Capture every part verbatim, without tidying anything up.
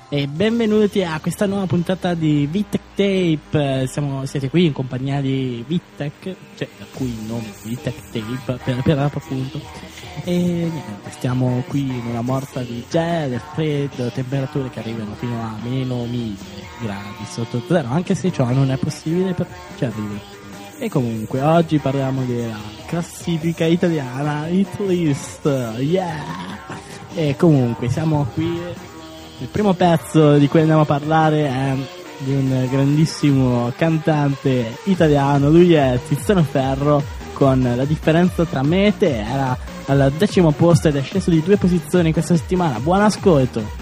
e benvenuti a questa nuova puntata di Vittech Tape. Siamo, siete qui in compagnia di Vittech, cioè da cui il nome Vittech Tape per, per l'appunto. E niente, stiamo qui in una morsa di gelo, freddo, temperature che arrivano fino a meno mille gradi sotto zero, anche se ciò non è possibile, però ci arriva. E comunque oggi parliamo della classifica italiana Hit List, yeah! E comunque siamo qui. Il primo pezzo di cui andiamo a parlare è di un grandissimo cantante italiano, lui è Tiziano Ferro, con La differenza tra me e te. Era al decimo posto ed è sceso di due posizioni questa settimana. Buon ascolto.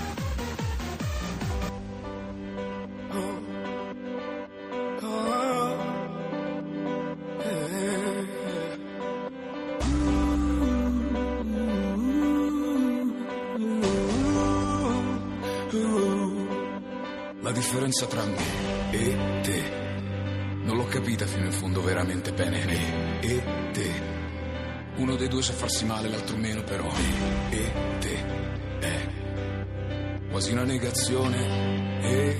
La differenza tra me e te non l'ho capita fino in fondo veramente bene. Me e te, uno dei due sa farsi male, l'altro meno, però me e te è quasi una negazione. E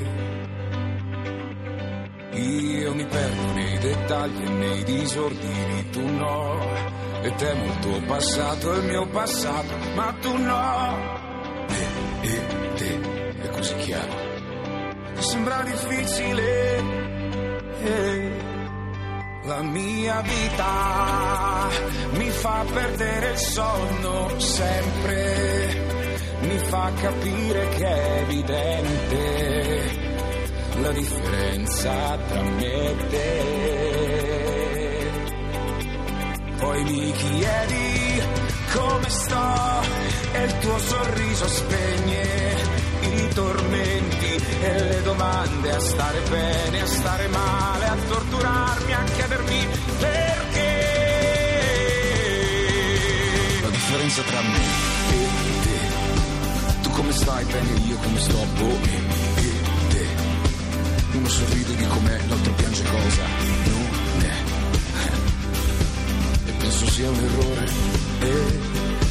io mi perdo nei dettagli e nei disordini, tu no. E temo il tuo passato e il mio passato, ma tu no. Me e te è così chiaro, sembra difficile, eh. La mia vita mi fa perdere il sonno sempre, mi fa capire che è evidente la differenza tra me e te. Poi mi chiedi come sto e il tuo sorriso spegne i tormenti e le domande, a stare bene, a stare male, a torturarmi, a chiedermi perché. La differenza tra me e te, tu come stai bene, io come sto, boh, me e te. Uno sorride di com'è, l'altro piange cosa non è, e penso sia un errore, e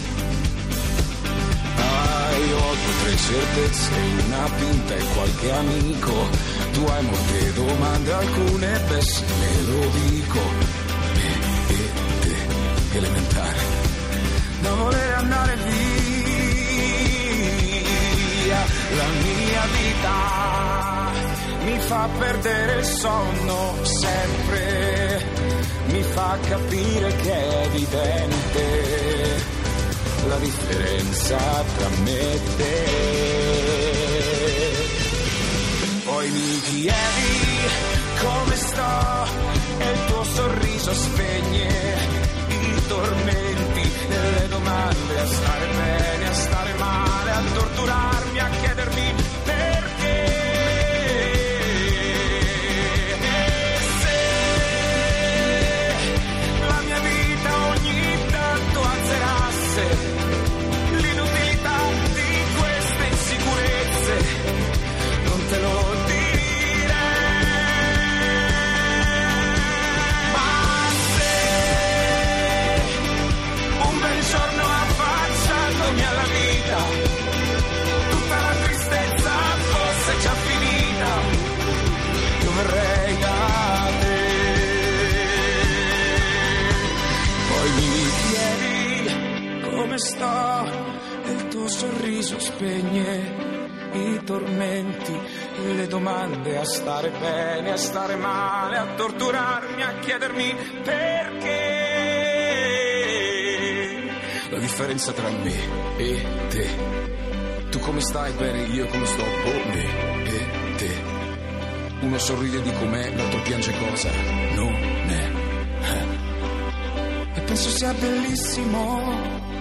io ho due tre certezze, una pinta e qualche amico. Tu hai molte domande, alcune besse, me lo dico. Me e te, elementare, da voler andare via. La mia vita mi fa perdere il sonno sempre, mi fa capire che è evidente la differenza tra me e te. Poi mi chiedi come sto e il tuo sorriso spegne i tormenti e le domande, a stare bene, a stare male, a torturarmi, a chiedermi perché. E se la mia vita ogni tanto azzerasse l'inutilità di queste insicurezze, non te lo direi, ma se un bel giorno affacciandomi alla vita tutta la tristezza fosse già finita, io verrei da te. Poi mi chiedi come sto e il tuo sorriso spegne i tormenti e le domande, a stare bene, a stare male, a torturarmi, a chiedermi perché. La differenza tra me e te, tu come stai bene, io come sto, boh, me e te. Uno sorride di com'è, l'altro piange cosa non è, e penso sia bellissimo,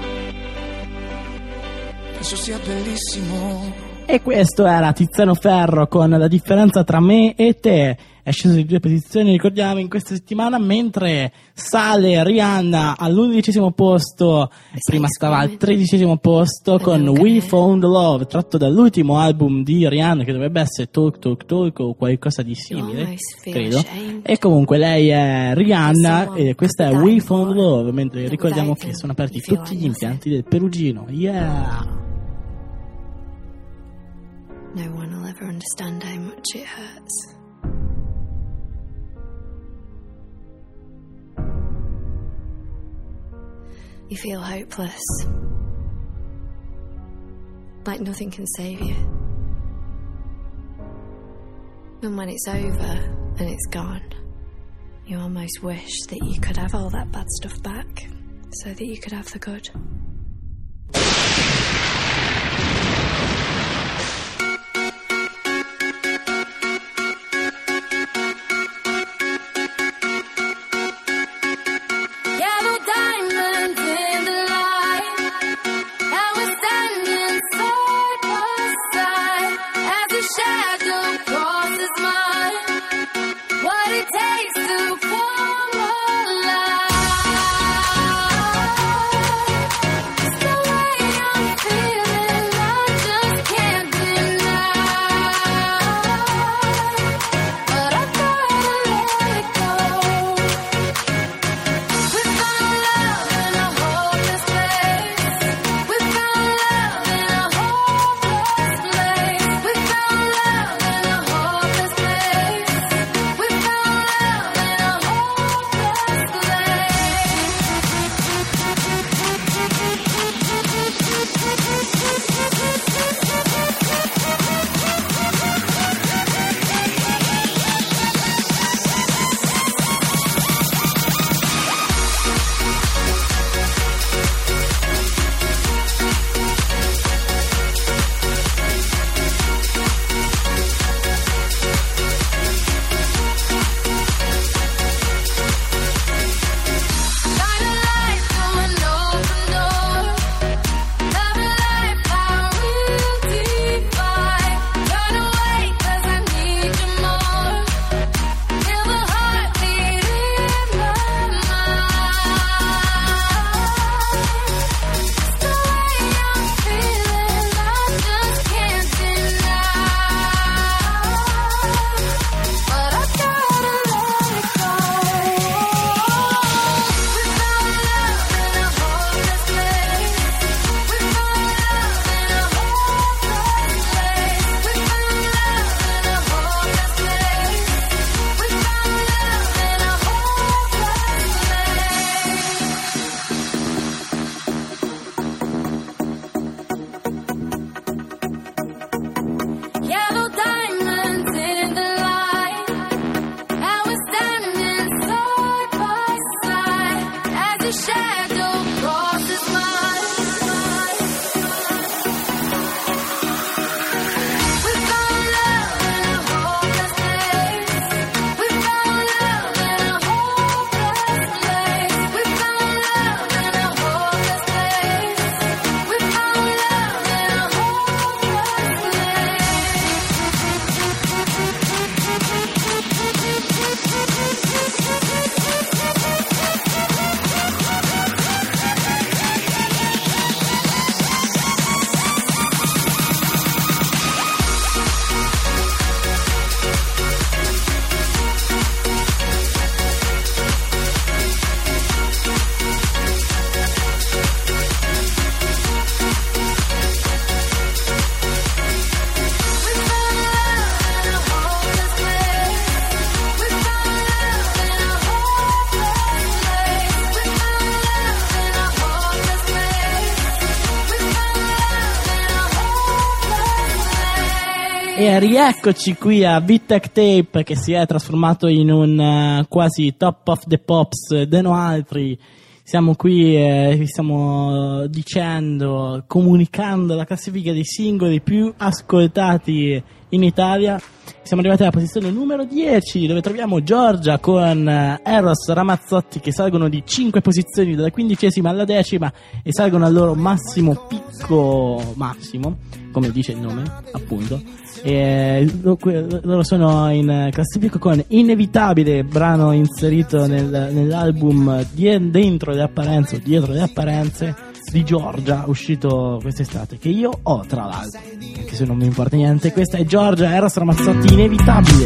penso sia bellissimo. E questo era Tiziano Ferro con La differenza tra me e te. È sceso di due posizioni, ricordiamo, in questa settimana, mentre sale Rihanna all'undicesimo posto. Prima stava al tredicesimo posto con We Found Love, tratto dall'ultimo album di Rihanna, che dovrebbe essere Talk Talk Talk o qualcosa di simile, credo. E comunque lei è Rihanna e questa è We Found Love, mentre ricordiamo che sono aperti tutti gli impianti del Perugino. Yeah! No one will ever understand how much it hurts. You feel hopeless, like nothing can save you. And when it's over and it's gone, you almost wish that you could have all that bad stuff back, so that you could have the good. E rieccoci qui a Vitek Tape, che si è trasformato in un uh, quasi top of the pops de no altri. Siamo qui e vi stiamo dicendo, comunicando la classifica dei singoli più ascoltati in Italia. Siamo arrivati alla posizione numero dieci, dove troviamo Giorgia con Eros Ramazzotti, che salgono di cinque posizioni, dalla quindicesima alla decima, e salgono al loro massimo picco massimo, come dice il nome, appunto. E loro sono in classifica con Inevitabile, brano inserito nel, nell'album die, Dentro le apparenze o Dietro le apparenze di Giorgia, uscito quest'estate, che io ho tra l'altro, anche se non mi importa niente. Questa è Giorgia, Eros Ramazzotti, Inevitabile.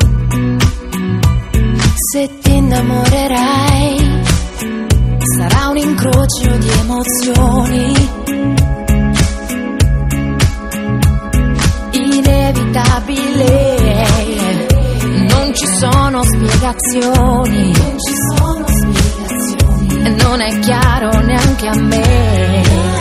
Se ti innamorerai sarà un incrocio di emozioni. Inevitabile, inevitabile, non ci sono spiegazioni, non ci sono spiegazioni, e non è chiaro neanche a me.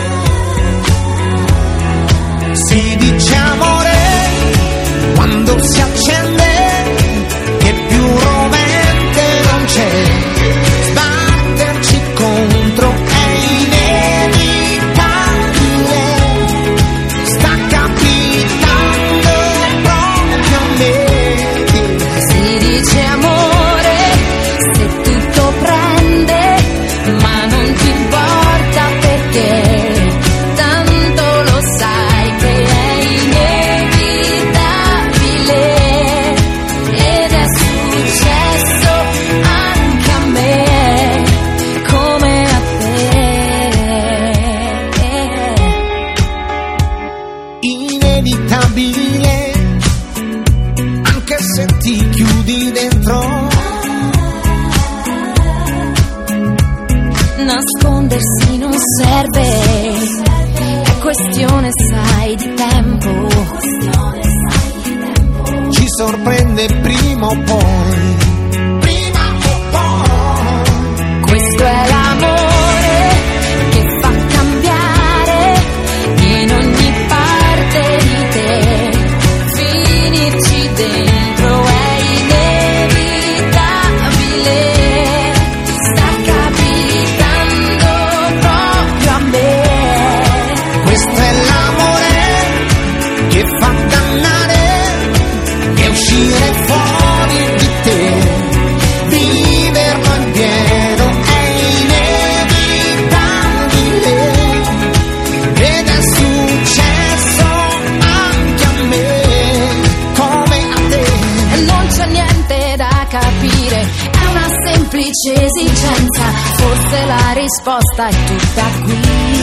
Si dice amore quando si accende, che più rovente non c'è, sbatterci contro è inevitabile, sta capitando proprio a me. Si dice amore se tutto prende, ma non ti importa perché tanto lo sai che è inevitabile, ed è successo anche a me come a te. Inevitabile, anche se ti chiudi dentro, nascondersi non serve, è questione sai di tempo, ci sorprende prima o poi, prima o poi. questo è l'amore che fa cambiare in ogni parte di te, finirci dentro è inevitabile, sta capitando proprio a me. Questo è l'amore che fa dannare e uscire fuori di te, viverlo in pieno è inevitabile, ed è successo anche a me come a te. E non c'è niente da capire, è una semplice esigenza, forse la risposta è tutta qui.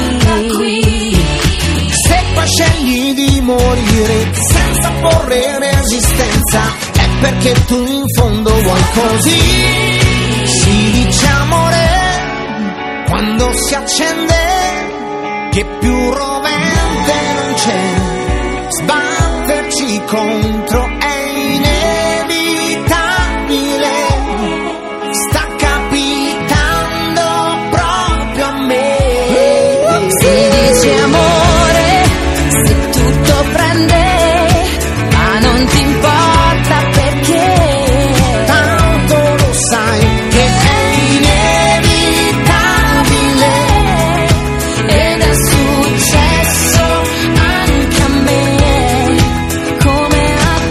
Se poi scegli di morire senza porre resistenza, è perché tu in fondo vuoi così. Si dice amore quando si accende, che più rovente non c'è, sbatterci contro è inevitabile, sta capitando proprio a me. Si dice amore se tutto prende, ma non ti importa perché Tanto lo sai che è inevitabile, ed è successo anche a me come a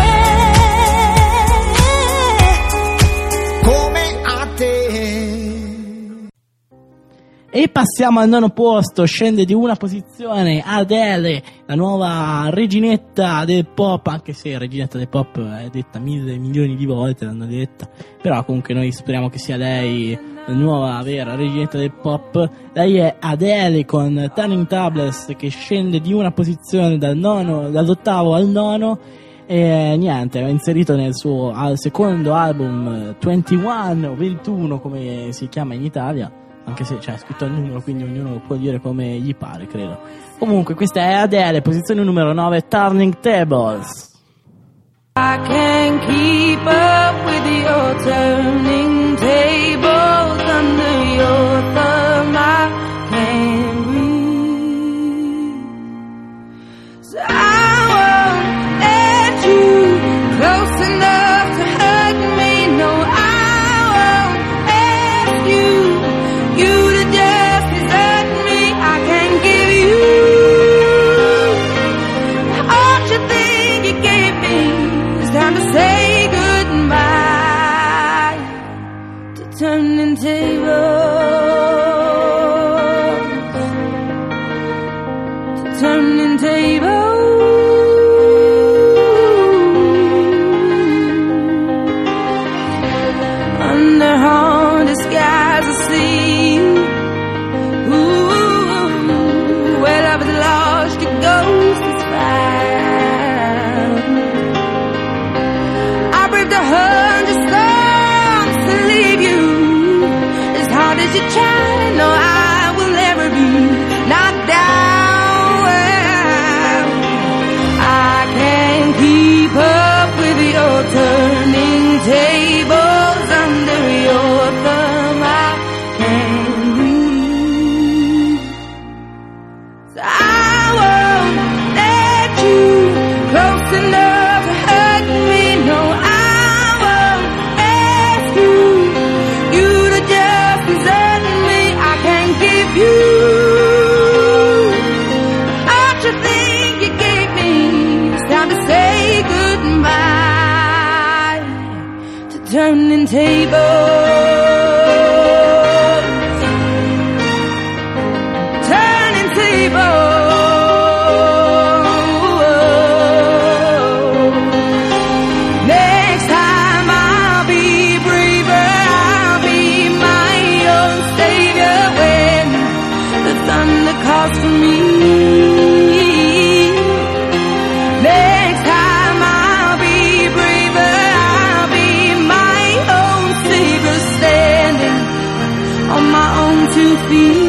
te, come a te. E passiamo al nono posto, scende di una posizione Adele, la nuova reginetta del pop, anche se reginetta del pop è detta mille milioni di volte, l'hanno detta, però comunque noi speriamo che sia lei la nuova vera reginetta del pop. Lei è Adele con Turning Tables, che scende di una posizione dal nono, dall'ottavo al nono, e niente, ha inserito nel suo al secondo album ventuno o ventuno come si chiama in Italia, anche se c'è scritto il numero, quindi ognuno può dire come gli pare, credo. Comunque questa è Adele, posizione numero nove, Turning Tables. I can't keep up with your turning tables under your thumb. I can't breathe. So I won't let you close enough to hurt me. No, I won't ask you, you to just desert me. I can't give you all you think you gave me. It's time to say goodbye to turning tables, to turning tables. Under haunted skies asleep. Ooh, where love is lost, your ghost is found. I braved a hundred storms to leave you. As hard as you try, no, I will never be knocked down. I can't turning tables, turning tables. Next time I'll be braver, I'll be my own savior when the thunder calls for me. Next time I'll be braver, I'll be my own savior, standing on my own two feet.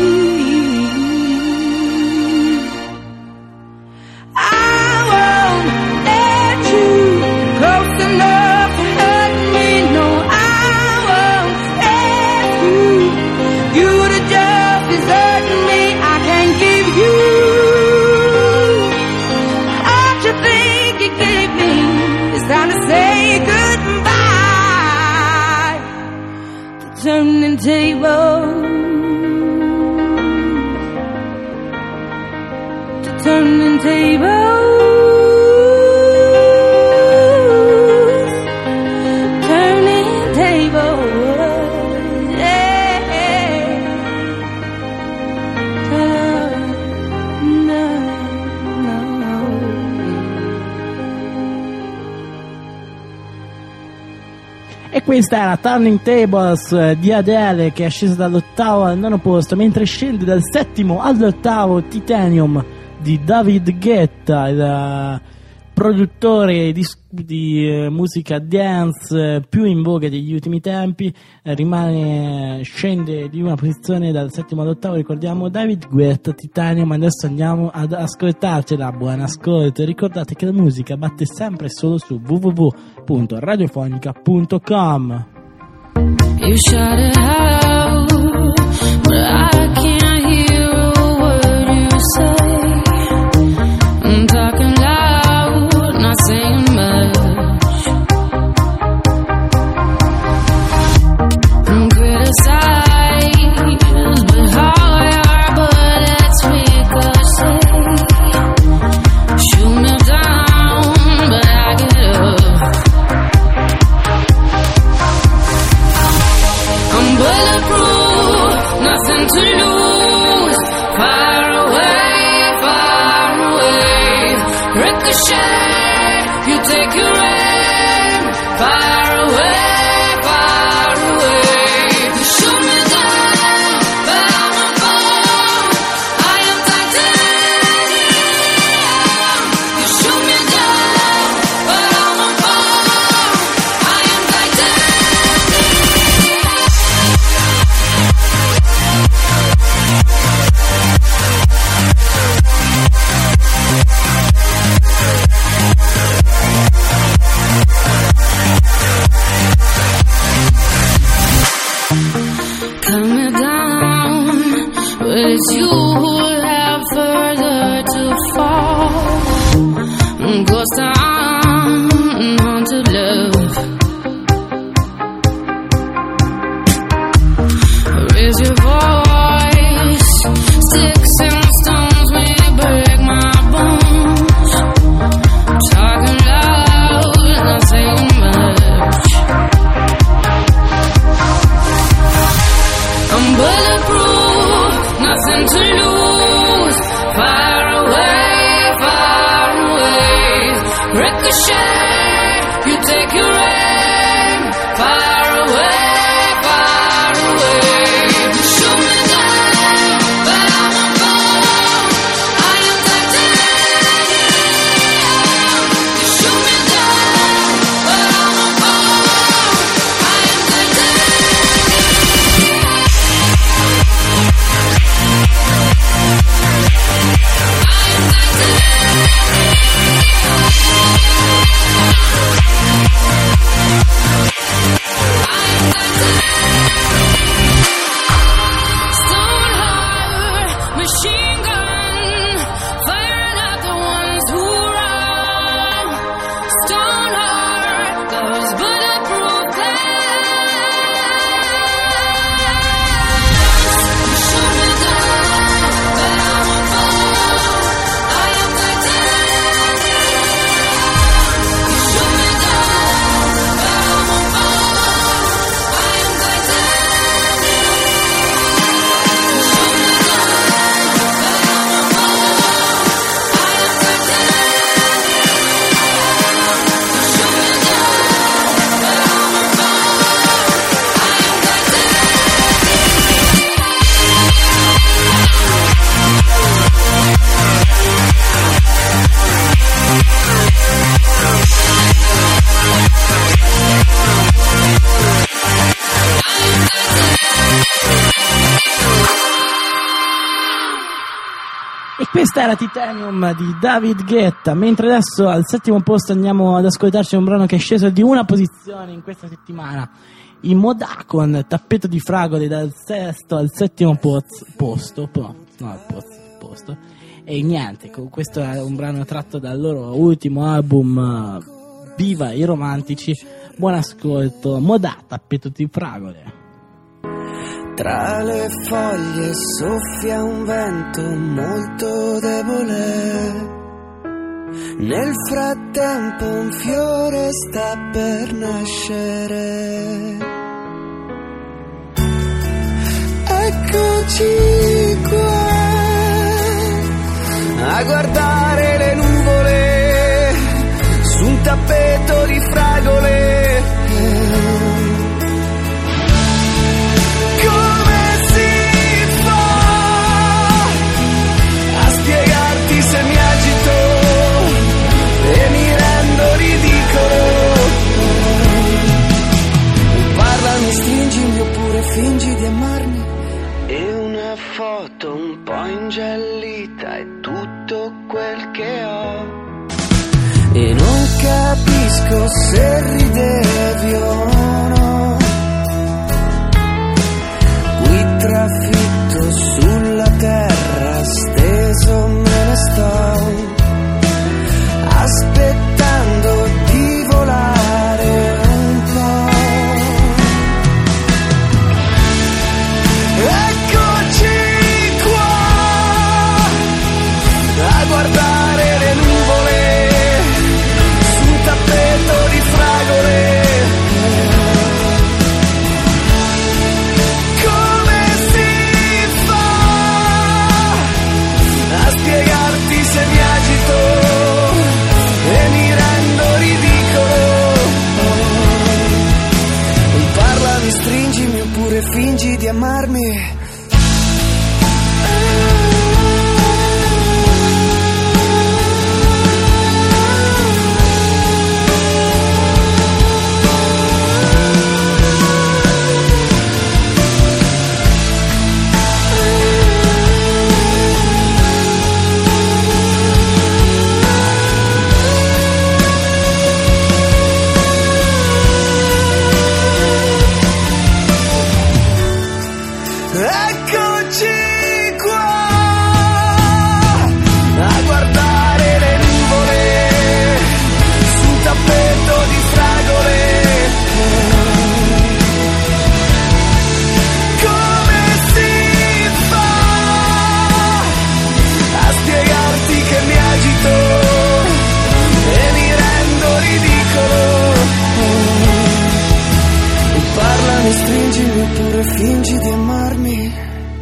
I won't let you close enough to hurt me. No, I won't let you. You to just desert me. I can't give you what you think you gave me. It's time to say goodbye. The turning table. The turning table. Turning table. Yeah. No, no, no. E questa era Turning Tables eh, di Adele, che è scesa dall'ottavo al nono posto, mentre scende dal settimo all'ottavo Titanium di David Guetta, il eh, produttore di, di eh, musica dance eh, più in voga degli ultimi tempi. Eh, rimane scende di una posizione dal settimo all'ottavo. Ricordiamo David Guetta, Titanium. Adesso andiamo ad ascoltarcela. Buon ascolto. Ricordate che la musica batte sempre e solo su w w w punto radiofonica punto com. You shout it out, but I can't hear a word you say. I'm talking loud, not saying much. I'm criticized, but how your bullets ricochet. Shoot me down, but I get up. I'm bulletproof, nothing to lose. Far away, far away. Ricochet, you take your aim. Far away, far away. You shoot me down, but I'm a bomb. I am titanium. You shoot me down, but I'm a bomb. I am titanium. Questa era Titanium di David Guetta, mentre adesso al settimo posto andiamo ad ascoltarci un brano che è sceso di una posizione in questa settimana, i Modà con Tappeto di fragole, dal sesto al settimo poz- posto, no, no poz- posto, e niente, questo è un brano tratto dal loro ultimo album uh, Viva i romantici. Buon ascolto, Modà, Tappeto di fragole. Tra le foglie soffia un vento molto debole. Nel frattempo un fiore sta per nascere. Eccoci qua a guardare le nuvole su un tappeto di fragole. Se mi agito e mi rendo ridicolo, parlami, stringimi oppure fingi di amarmi. E una foto un po' ingiallita è tutto quel che ho. E non capisco se ridevi o no. Qui trafitto sulla terra steso me ne sto, aspettando di volare un po'. Eccoci qua a guardare le nuvole su un tappeto di fragole. Se mi agito e mi rendo ridicolo, parlami, stringimi oppure fingi di amarmi. Stringimi oppure fingi di amarmi.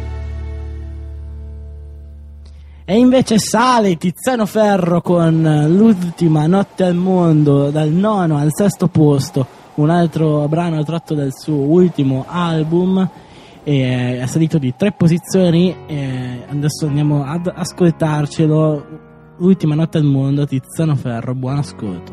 E invece sale Tiziano Ferro con L'ultima notte al mondo, dal nono al sesto posto, un altro brano tratto dal suo ultimo album, e è salito di tre posizioni, e adesso andiamo ad ascoltarcelo. L'ultima notte al mondo, Tiziano Ferro, buon ascolto.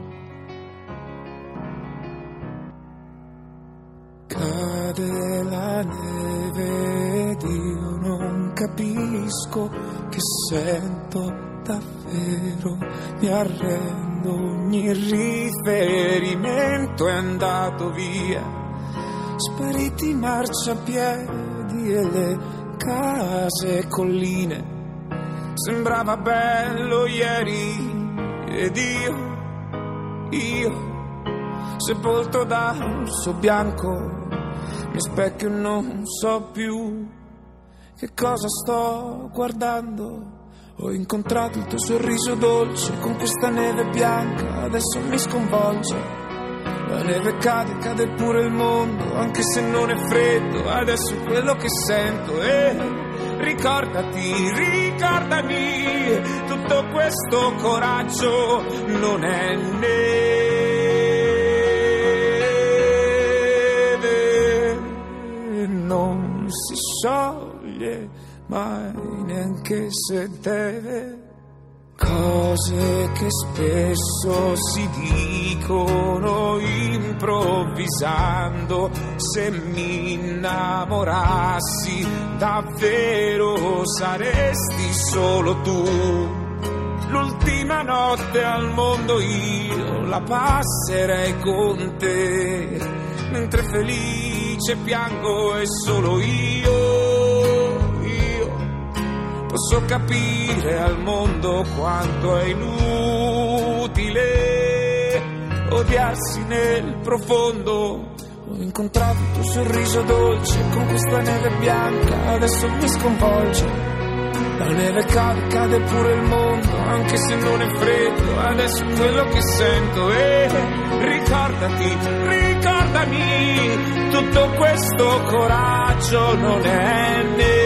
Cade la neve ed io non capisco che sento davvero, mi arrendo, ogni riferimento è andato via, spariti i marciapiedi e le case e colline, sembrava bello ieri ed io, io sepolto da rosso bianco, mi specchio e non so più che cosa sto guardando. Ho incontrato il tuo sorriso dolce con questa neve bianca, adesso mi sconvolge. La neve cade, cade pure il mondo, anche se non è freddo, adesso è quello che sento. E ricordati, ricordami, tutto questo coraggio non è neve, non si scioglie mai neanche se deve. Cose che spesso si dicono in improvvisando. Se mi innamorassi davvero saresti solo tu. L'ultima notte al mondo io la passerei con te, mentre felice piango e solo io, io posso capire al mondo quanto è inutile odiarsi nel profondo. Ho incontrato il tuo sorriso dolce con questa neve bianca, adesso mi sconvolge. La neve cade, cade pure il mondo, anche se non è freddo, adesso è quello che sento. E ricordati, ricordami, tutto questo coraggio non è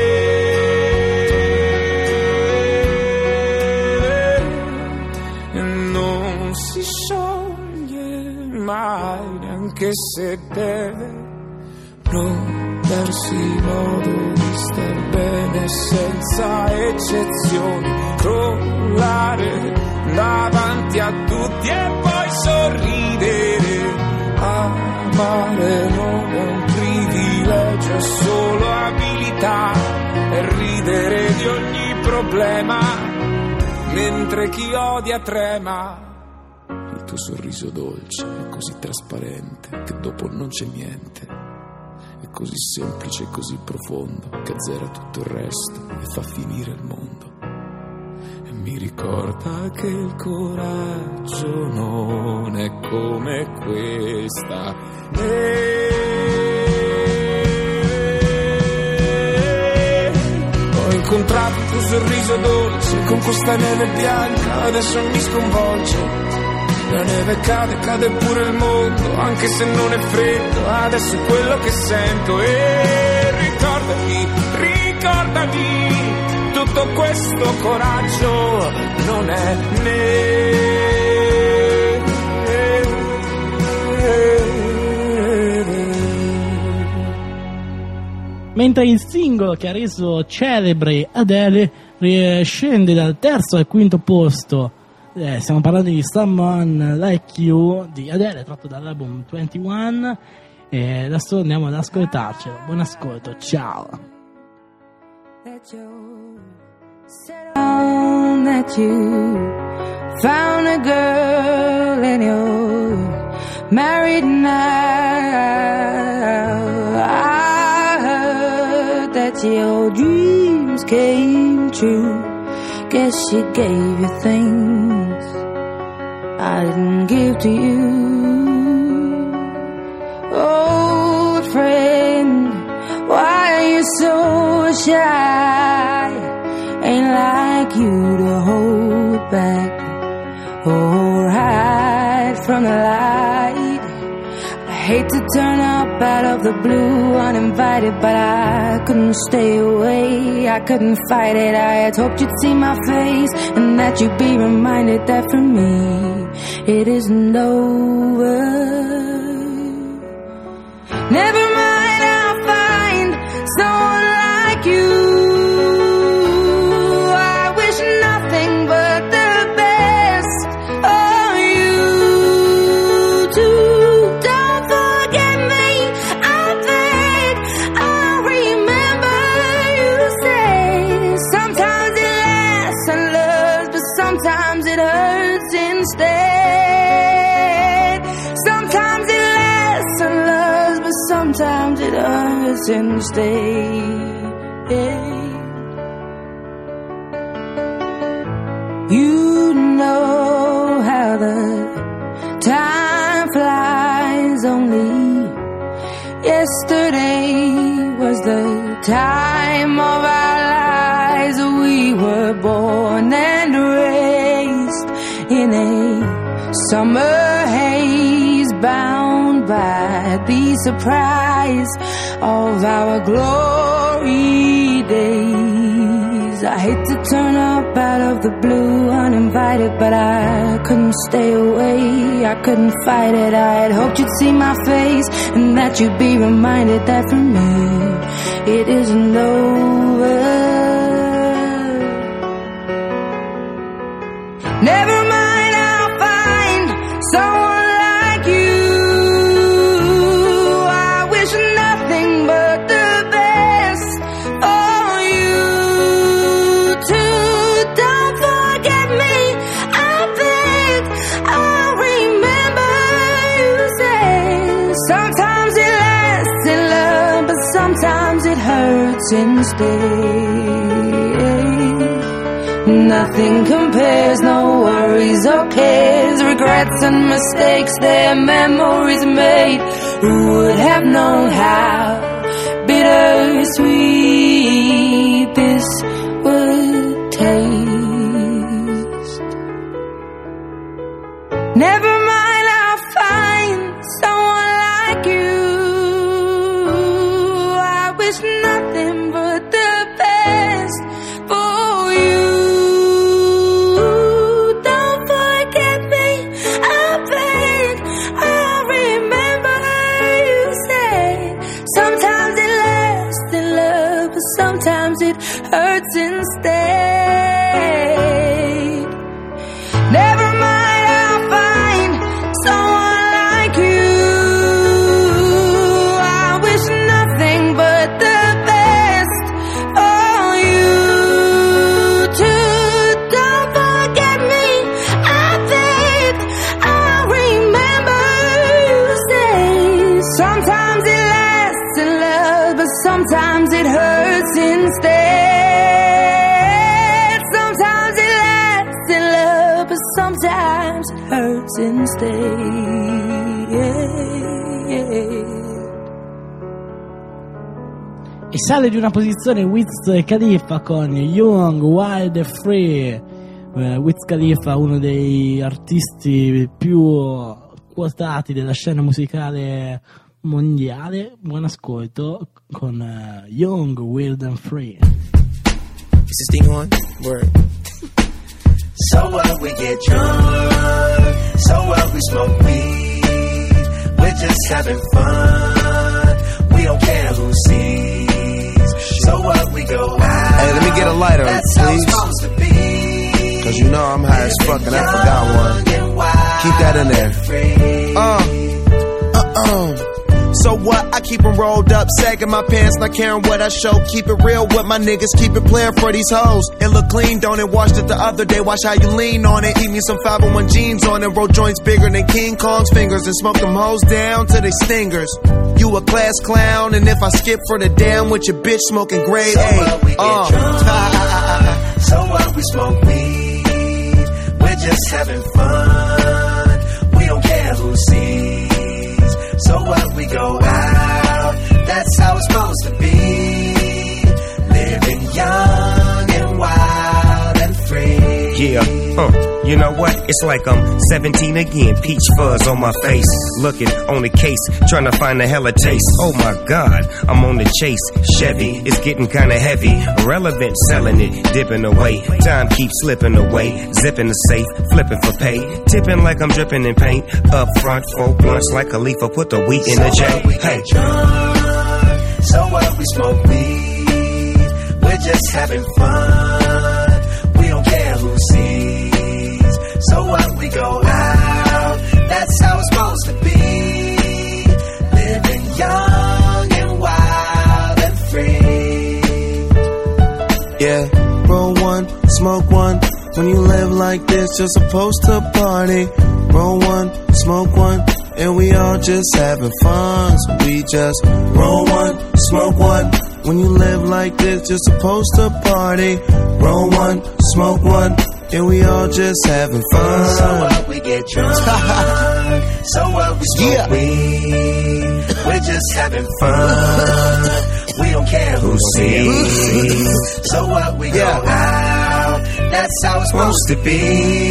neve, e non si scioglie mai, neanche se deve. Non darsi modo di star bene senza eccezioni, crollare davanti a tutti e poi sorridere. Amare non è un privilegio, è solo abilità, e ridere di ogni problema mentre chi odia trema. Il tuo sorriso dolce è così trasparente che dopo non c'è niente. È così semplice e così profondo che azzera tutto il resto e fa finire il mondo. E mi ricorda che il coraggio non è come questa neve. Ho incontrato il tuo sorriso dolce con questa neve bianca, adesso mi sconvolge. La neve cade, cade pure il mondo, anche se non è freddo, adesso è quello che sento. E ricordati, ricordami, tutto questo coraggio non è neve. Mentre il singolo che ha reso celebre Adele scende dal terzo al quinto posto. Eh, stiamo parlando di Someone Like You di Adele, tratto dall'album ventuno, e adesso andiamo ad ascoltarcelo. Buon ascolto, ciao. That you found a girl and you're married now. I heard that your dreams came true. Guess she gave you things I didn't give to you. Old friend, why are you so shy? Ain't like you to hold back or hide from the light. I hate to turn up out of the blue uninvited, but I couldn't stay away, I couldn't fight it. I had hoped you'd see my face and that you'd be reminded that for me it isn't over. Never mind, I'll find someone like you. I wish nothing but the best for you too. Don't forget me, I beg. I remember you say sometimes it lasts and loves, but sometimes it hurts instead. Sometimes it lasts and loves, but sometimes it hurts instead. You know how the time flies. Only yesterday was the time of our lives. We were born and raised in a summer haze, bound by the surprise of our glory days. I hate to turn up out of the blue uninvited, but I couldn't stay away, I couldn't fight it. I had hoped you'd see my face and that you'd be reminded that for me it isn't over. Never mind, I'll find someone like you. Sometimes it lasts in love, but sometimes it hurts instead. Nothing compares, no worries or cares, regrets and mistakes, their memories made. Who would have known how bittersweet this would taste? Never mind, I'll find someone like you. I wish nothing but the best for you. Don't forget me, I beg. I remember you said sometimes it lasts in love, but sometimes it hurts instead. Never mind, I'll find someone like you. I wish nothing but the best for you too. Don't forget me, I beg. I remember you say sometimes it lasts in love, but sometimes it hurts instead. Sometimes it lasts in love, but sometimes it hurts instead. E sale di una posizione Wiz Khalifa con Young, Wild and Free. Eh, Wiz Khalifa, uno dei artisti più quotati della scena musicale mondiale. Buon ascolto con eh, Young, Wild and Free. Is this thing on? Word. So what, we get drunk. So what, we smoke weed. We're just having fun. We don't care who sees. So what, we go out. Hey, let me get a lighter, That's how it's please. supposed to be. Cause you know I'm high as fuck and I forgot one. Keep that in there. Uh, uh, uh. So what? I keep 'em rolled up, sagging my pants, not caring what I show. Keep it real with my niggas, keep it playing for these hoes. It look clean, don't it? Washed it the other day, watch how you lean on it. Keep me some five oh one jeans on it, roll joints bigger than King Kong's fingers, and smoke them hoes down to they stingers. You a class clown, and if I skip for the damn with your bitch smoking grade So A. what, we get Uh. drunk. So what, we smoke weed. We're just having fun. We don't care who sees. So what, we go out. That's how it's supposed to be. Living young and wild and free. Yeah, uh, you know what? It's like I'm seventeen again, peach fuzz on my face. Looking on the case, trying to find a hella taste. Oh my God, I'm on the chase. Chevy, it's getting kinda heavy. Irrelevant, selling it, dipping away. Time keeps slipping away. Zipping the safe, flipping for pay. Tipping like I'm dripping in paint. Up front, four blunts like Khalifa, put the wheat in the So J. what, we Hey, get drunk. So what, we smoke weed. We're just having fun. We don't care who sees. So what, we go out. That's how it's supposed to be. Living young and wild and free. Yeah, roll one, smoke one. When you live like this, you're supposed to party. Roll one, smoke one, and we all just having fun. So we just roll one, smoke one. When you live like this, you're supposed to party. Roll one, smoke one, and we all just having fun. So what, we get drunk. So what, we smoke Yeah. weed. We're just having fun. We don't care who sees. So what, we Yeah. go out. That's how it's supposed to be.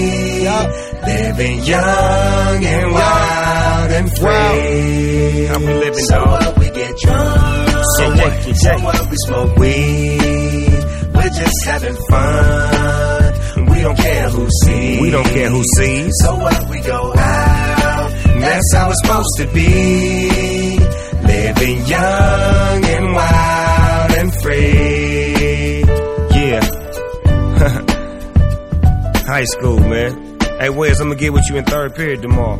Living young and wild and free. how we living, So dog? what, we get drunk. So what, you So say? what, we smoke weed. We're just having fun. We don't care who sees. We don't care who sees. So what, we go out. That's how it's supposed to be. Living young and wild and free. Yeah. High school, man. Hey, Wes, I'm gonna get with you in third period tomorrow.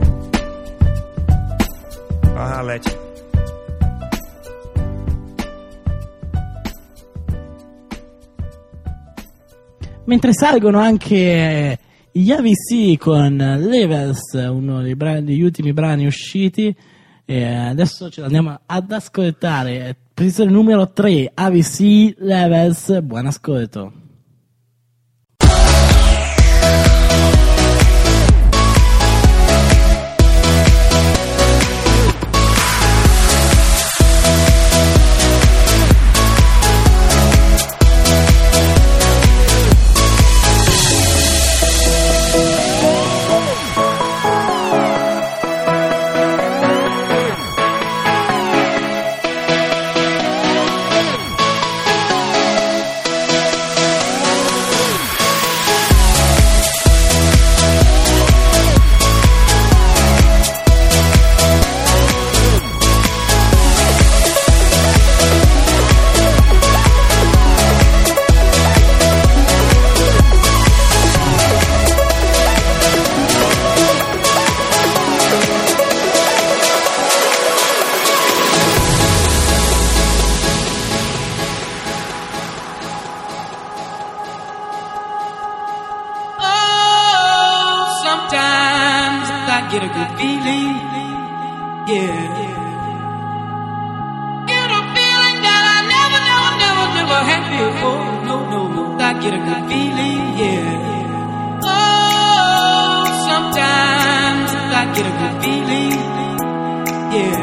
I'll holler at you. Mentre salgono anche gli A V C con Levels, uno dei, brani, degli ultimi brani usciti, E adesso ce l'andiamo ad ascoltare. Posizione numero tre, A V C Levels. Buon ascolto. Get a good feeling, yeah. Get a feeling that I never, never, never, never had before. No, no, no. I get a good feeling, yeah. Oh, sometimes I get a good feeling, yeah.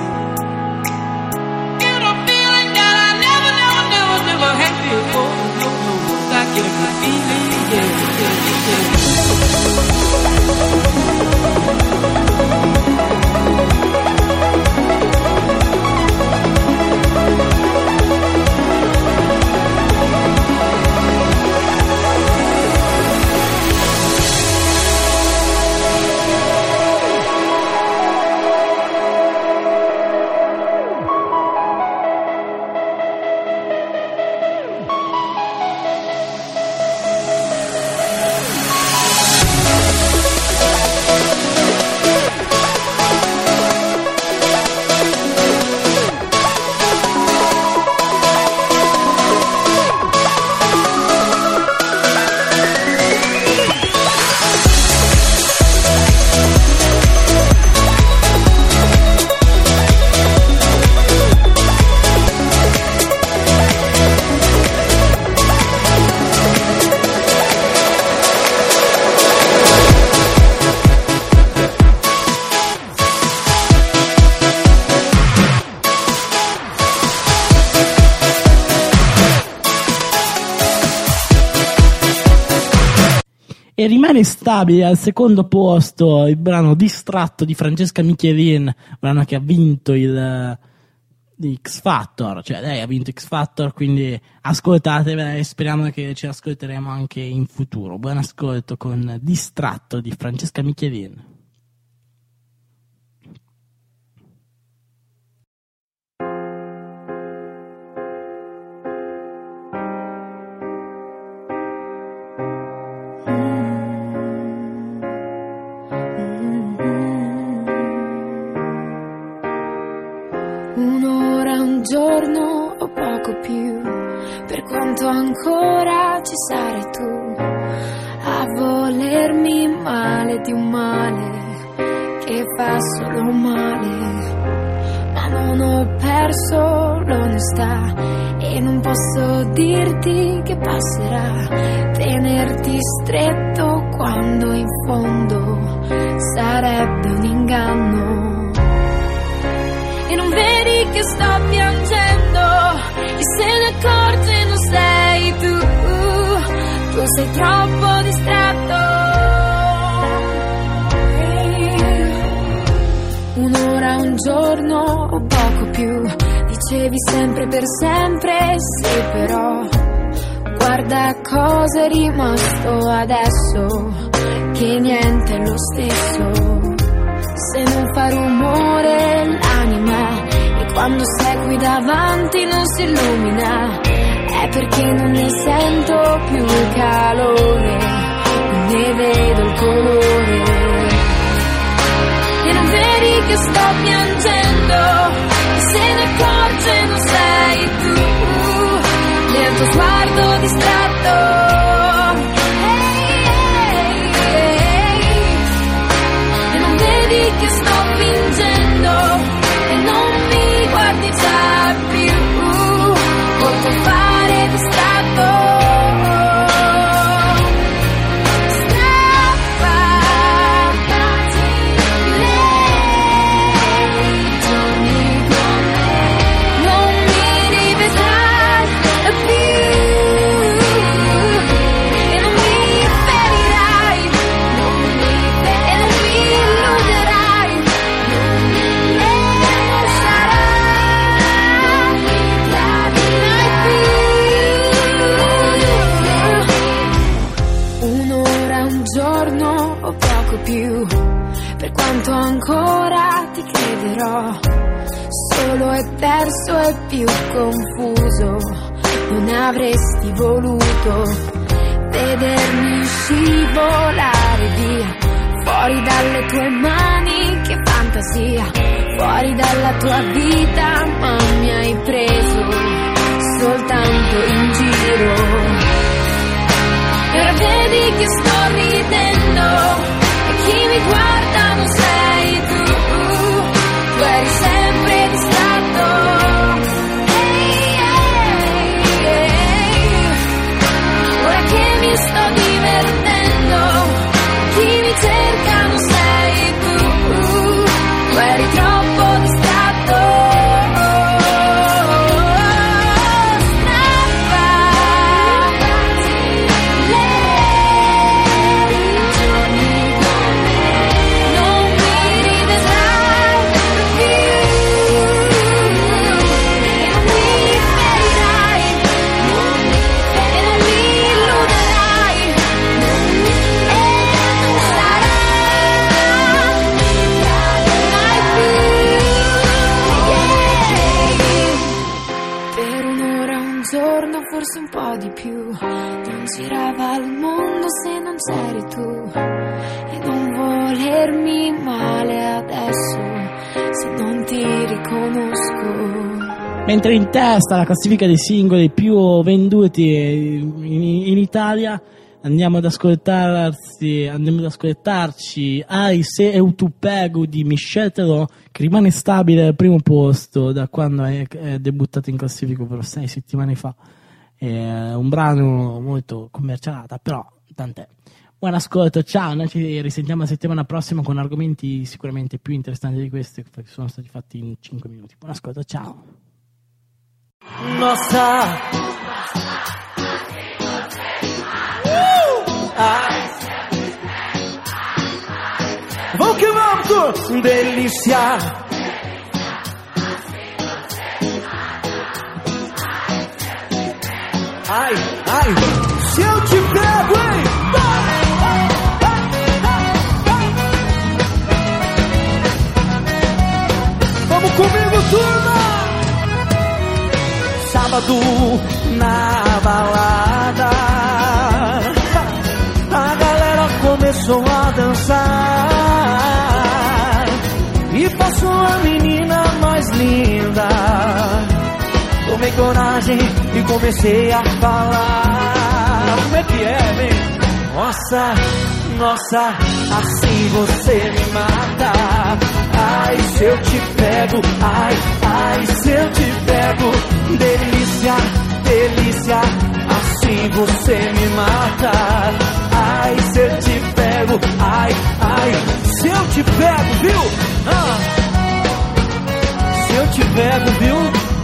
Get a feeling that I never, never, never, never had before. No, no, no. I get a good feeling, yeah, yeah, yeah. E rimane stabile al secondo posto il brano Distratto di Francesca Michelin, brano che ha vinto il di X Factor, cioè lei ha vinto X Factor, quindi ascoltatevela e speriamo che ci ascolteremo anche in futuro. Buon ascolto con Distratto di Francesca Michelin. Un'ora, un giorno o poco più, per quanto ancora ci sarai tu a volermi male di un male che fa solo male. Ma non ho perso l'onestà e non posso dirti che passerà, tenerti stretto quando in fondo sarebbe un inganno. E non vedi che sto piangendo, e se ne accorge non sei tu, tu sei troppo distratto. Un'ora, un giorno o poco più, dicevi sempre per sempre, sì però guarda cosa è rimasto adesso, che niente è lo stesso. Se non fa rumore l'anima e quando sei qui davanti non si illumina, è perché non ne sento più il calore, ne vedo il colore. E non vedi che sto piangendo, e se ne accorge non sei tu, nel tuo sguardo distratto. Che sto fingendo, però solo e perso e più confuso. Non avresti voluto vedermi scivolare via, fuori dalle tue mani, che fantasia, fuori dalla tua vita, ma mi hai preso soltanto in giro. E ora vedi che sto ridendo e chi mi guarda non sei tu, tu eri sempre distratto. Mi sto divertendo, chi mi cerca non sei tu, tu eri troppo distratto. Non mi rivedrai più e non mi ferirai e non mi illuderai. Per un'ora, un giorno, forse un po' di più, non girava il mondo se non c'eri tu. E non volermi male adesso se non ti riconosco. Mentre in testa la classifica dei singoli più venduti in, in Italia, andiamo ad ascoltarsi, andiamo ad ascoltarci Ai Se Eu Tu Pego di Michel Teló, che rimane stabile al primo posto da quando è, è debuttato in classifica per sei settimane fa. È un brano molto commercialata, però tant'è. Buon ascolto, ciao, noi ci risentiamo la settimana prossima con argomenti sicuramente più interessanti di questi, che sono stati fatti in cinque minuti. Buon ascolto, ciao. Nossa, ai, vamos que vamos, delícia. Ai, ai, se eu te pego, hein? Vamos comigo, turma! Sábado na balada, a galera começou a dançar e passou a menina mais linda. Tomei coragem e comecei a falar. Como é que é, vem? Nossa, nossa, assim você me mata. Ai, se eu te pego, ai, ai, se eu te pego. Delícia, delícia, assim você me mata. Ai, se eu te pego, ai, ai, se eu te pego, viu? Ah, se eu te pego, viu?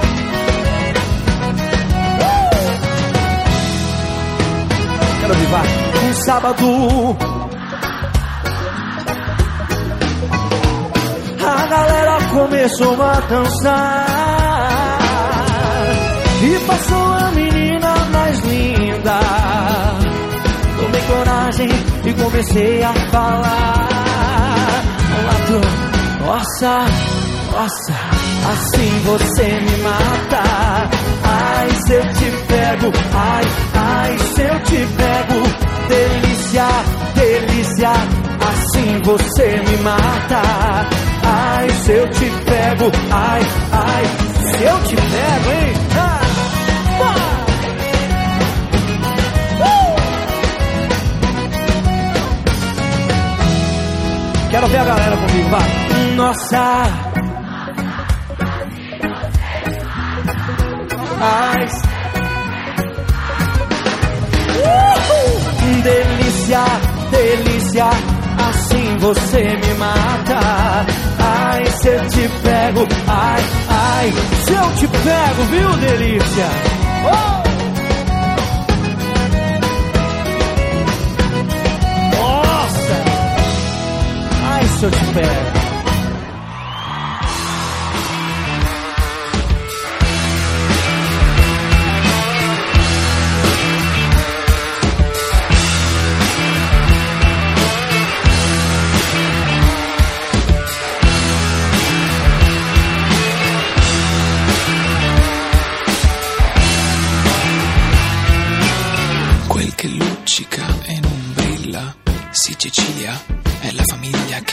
Quero vivar um sábado. A galera começou a dançar e passou a menina mais linda. Tomei coragem e comecei a falar. Nossa, nossa, assim você me mata. Ai, se eu te pego, ai, ai, se eu te pego. Delícia, delícia, assim você me mata. Ai, se eu te pego, ai, ai, se eu te pego, hein? Ah, uh! Quero ver a galera comigo, vai. Nossa, ai, uh! Delícia, delícia, assim você me mata. Ai, se eu te pego, ai, ai, se eu te pego, viu, delícia? Oh! Nossa! Ai, se eu te pego.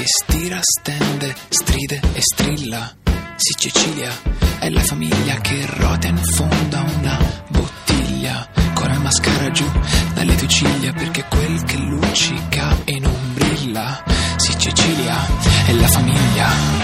che stira, stende, stride e strilla. Sì, Cecilia è la famiglia che rota in fondo a una bottiglia, con la mascara giù dalle tue ciglia, perché quel che luccica e non brilla. Sì, Cecilia è la famiglia.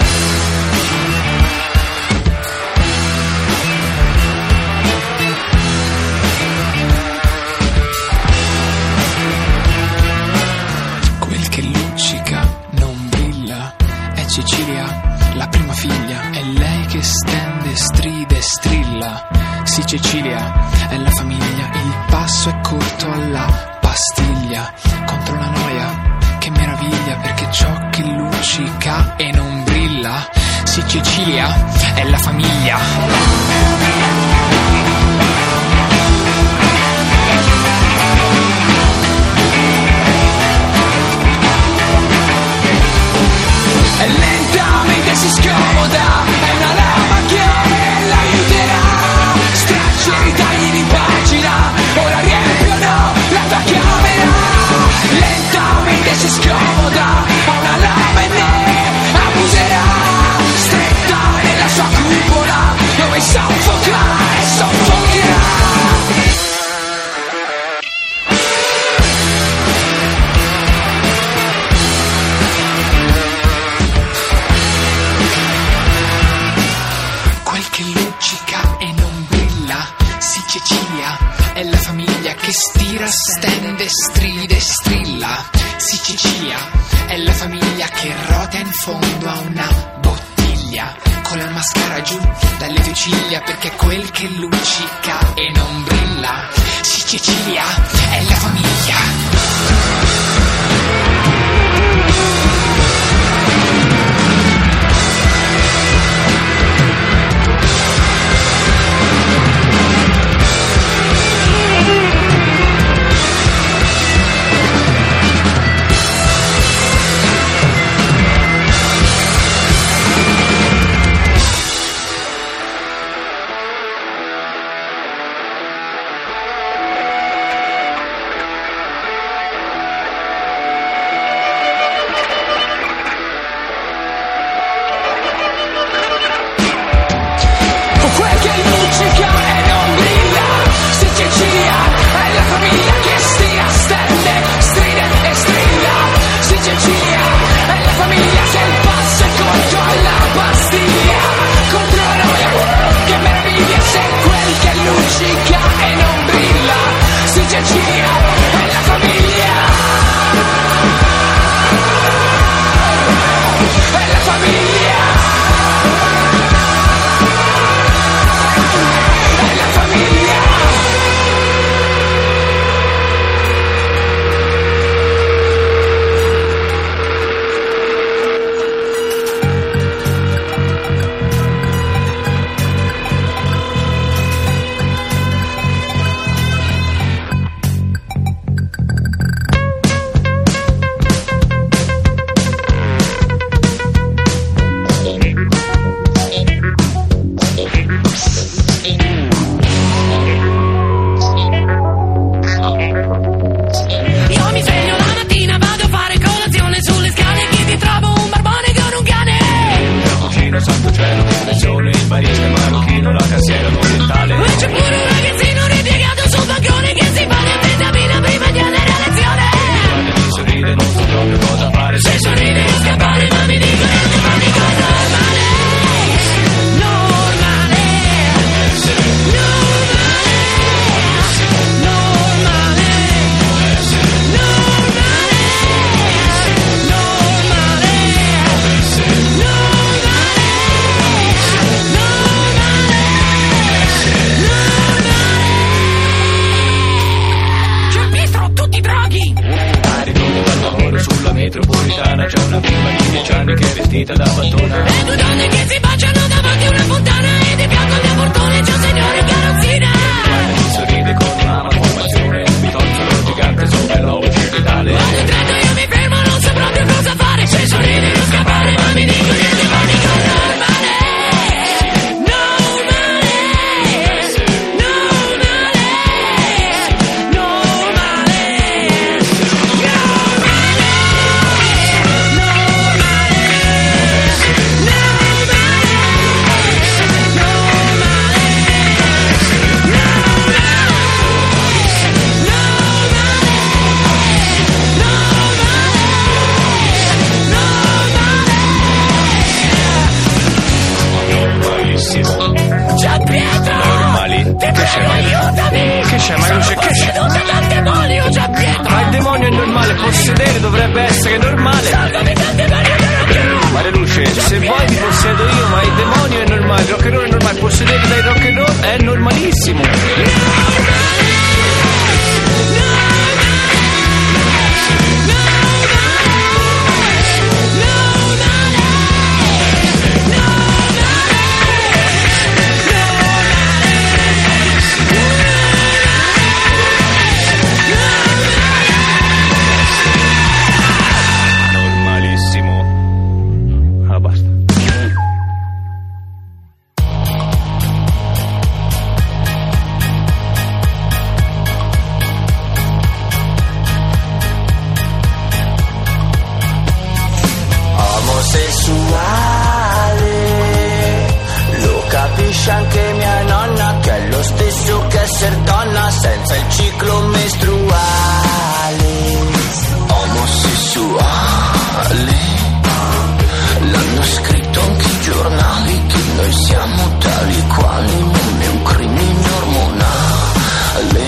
Cecilia, la prima figlia, è lei che stende, stride, strilla. Sì, Cecilia è la famiglia, il passo è corto alla pastiglia. Contro la noia, che meraviglia, perché ciò che luccica e non brilla. Sì, Cecilia è la famiglia. E lentamente si scomoda, è una lama che l'aiuterà. Stracci e ritagli di pagina, ora riempiono la tua camera. Lentamente si scomoda, ha una lama e ne abuserà. Stretta nella sua cupola, dove soffoca e soffocherà. Cecilia è la famiglia che stira, stende, stride, strilla. Sì, Cecilia è la famiglia che rota in fondo a una bottiglia, con la mascara giù dalle tue ciglia, perché quel che luccica e non brilla. Sì, Cecilia è la famiglia. c'è? Ma non c'è che c'è? Posseduta dal demonio Gian Pietro. Ma il demonio è normale, possedere dovrebbe essere normale. Salvami dal demonio del rock'n'roll. Maria Luce, se vuoi ti possedo io, ma il demonio è normale, il rock'n'roll è normale, possedere dai rock'n'roll è normalissimo. Lo capisce anche mia nonna, che è lo stesso che essere donna senza il ciclo mestruale. Omosessuale, l'hanno scritto anche i giornali, che noi siamo tali quali, non è un crimine ormonale.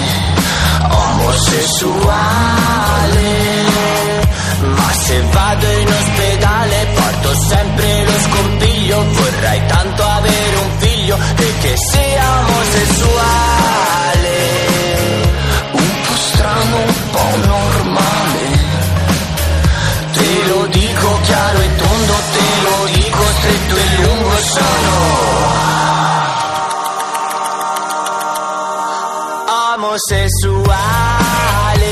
Omosessuale, ma se vado in ospedale porto sempre lo scompiglio. Vorrei tanto avere un figlio e che sia omosessuale. Un po' strano, un po' normale. Te lo dico chiaro e tondo, te lo dico stretto e lungo. Sono omosessuale.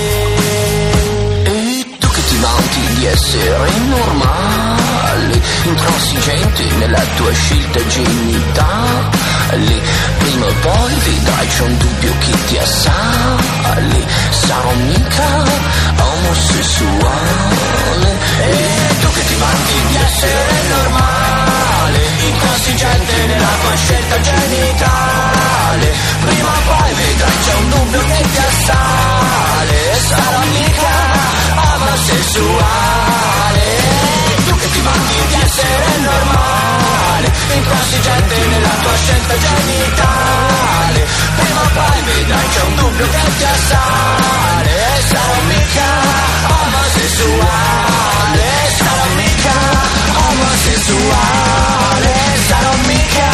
Di essere normale, intransigente nella tua scelta genitale. Prima o poi vedrai c'è un dubbio che ti assale. Sarò mica omosessuale. E tu che ti vanti di essere normale, intransigente nella tua scelta genitale. Prima o poi vedrai c'è un dubbio che ti assale. Sarò mica omosessuale. Tu che ti vanti di essere normale, intransigente nella tua scelta genitale. Prima o poi vedrai c'è un dubbio che ti assale. Sarò mica omosessuale. Sarò mica omosessuale. Sarò mica.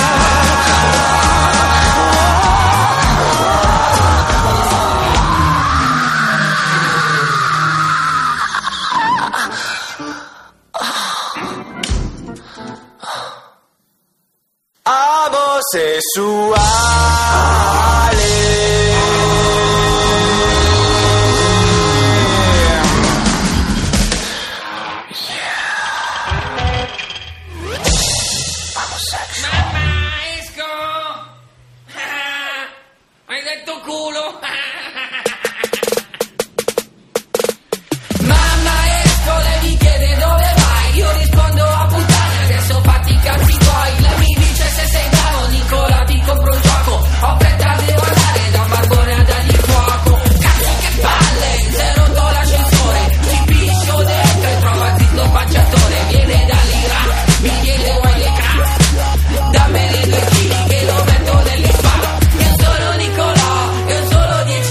Omosessuale. Mamma, esco. Hai detto culo. Mamma, esco, lei mi chiede dove vai. Io rispondo a puttane, adesso fatti i cazzi tuoi. Lei mi dice se sei bravo, Nicola, ti compro un gioco. Ho fretta, devo andare da Barbone a dargli fuoco. Cazzo che palle, se rotto l'ascensore. Ci piscio dentro e trova zitto facciatore. Viene dall'Iraq, mi chiede vuoi le crack. Dammeli due chili che lo metto nell'ispa. Io sono Nicola, io sono dieci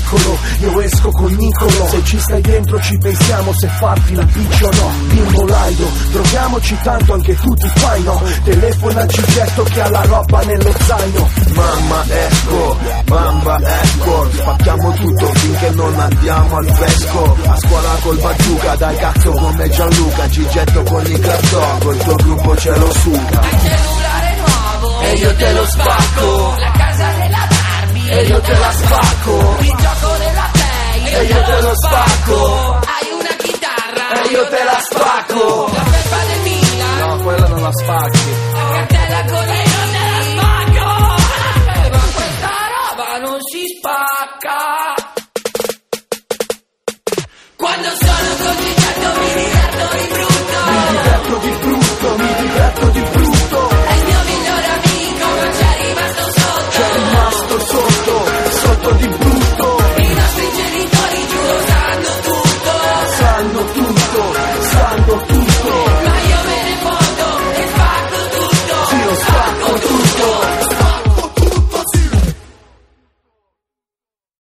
piccolo, io esco con Nicolo. Se ci stai dentro ci pensiamo se farti la bici o no. Bimbo laido, drogiamoci tanto anche tu ti fai no. Telefona al Gigetto che ha la roba nello zaino. Mamma esco, bamba esco, spacchiamo tutto finché non andiamo al fresco. A scuola col bazooka, dai cazzo come Gianluca. Gigetto con il cartone, il tuo gruppo ce lo suga. Il cellulare nuovo e io te lo spacco. La casa della Barbie e io te la spacco. Il gioco della Play e io te lo spacco. Hai una chitarra e io te la spacco. La felpa del Milan, no, quella non la spacchi. La cartella con i non te la spacco. Eh, ma questa roba non si spacca. Quando sono così